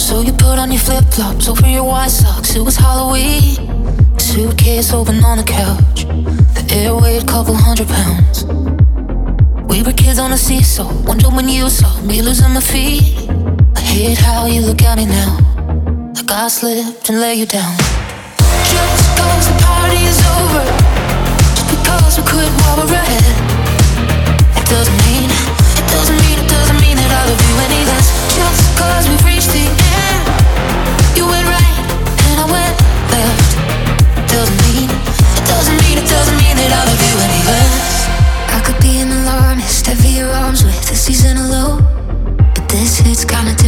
So you put on your flip-flops over your white socks. It was Halloween. Suitcase open on the couch. The air weighed a couple 100 pounds. We were kids on a seesaw. Wonder when you saw me losing my feet. I hate how you look at me now, like I slipped and lay you down. Just cause the party is over, just because we quit while we're ahead, it doesn't mean that I love you any less. Just cause we've reached the end, you went right and I went left, it doesn't mean that I love you any less. I could be an alarmist, heavy your arms with a seasonal low, but this hit's kinda